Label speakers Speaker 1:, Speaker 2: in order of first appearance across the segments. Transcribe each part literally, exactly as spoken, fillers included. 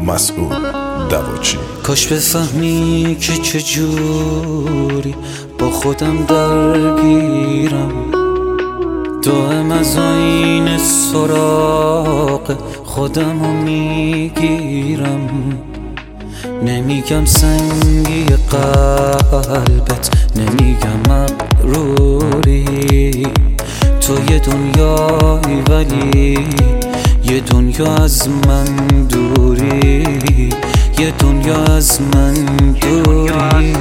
Speaker 1: مسعود دواچی.
Speaker 2: کاش بفهمی که چجوری با خودم درگیرم، دائم از آینه سراغ خودم رو میگیرم. نمیگم سنگی قلبت، نمیگم مغروری، تو یه دنیایی ولی یه دنیا از من دوری، یه دنیا از من دوری.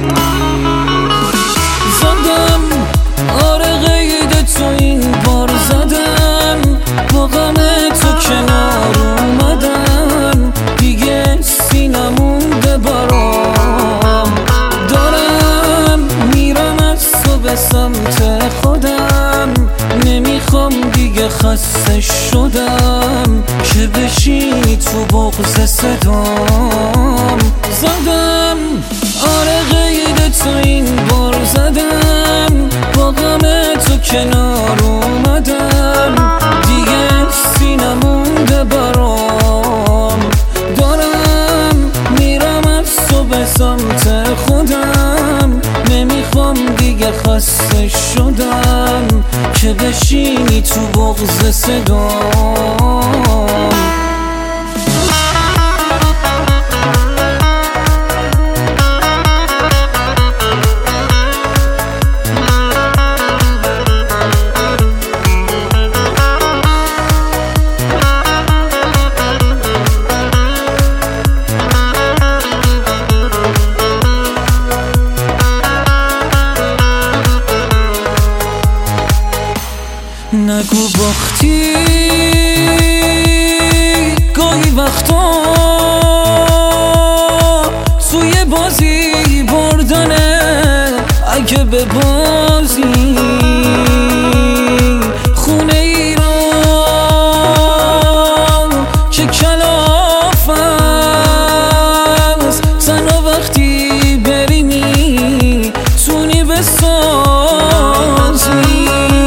Speaker 2: زدم آره قید تو این بار زدم، با غم تو کنار اومدم، دیگه سینم مونده برام. دارم میرم از تو به سمت خودم، نمیخوام دیگه خسته شدم که بشینی تو بغض صدام. زدم آره قید تو این بار زدم، با غم تو کنار اومدم، دیگه سینم مونده برام. دارم میرم از تو به سمت خودم، نمیخوام دیگه خسته شدم که بشینی تو بغض صدام. نگو باختی گاهی وقتا توی بازی بردنه، اگه به بازی خونه ای رو که کلاف است، تنها وقتی بری میتونی بسازی.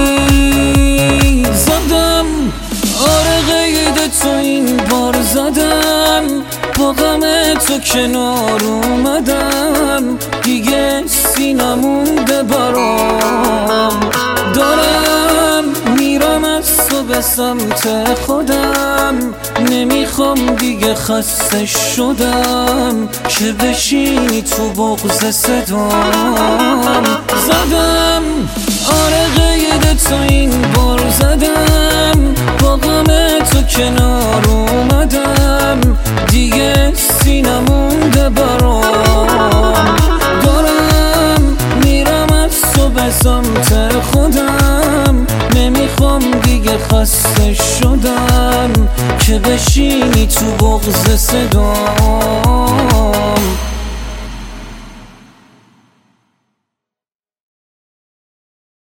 Speaker 2: تو این بار زدم، با غم تو کنار اومدم، دیگه سینم مونده برام. دارم میرم از تو به سمت خودم، نمیخوام دیگه خسته شدم که بشینی تو بغض صدام. زدم آره قید تو این بار زدم، با غم تو کنار اومدم، دیگه سینم مونده برام. دارم میرم از تو به سمت خودم، نمیخوام دیگه خسته شدم که بشینی تو بغض صدام.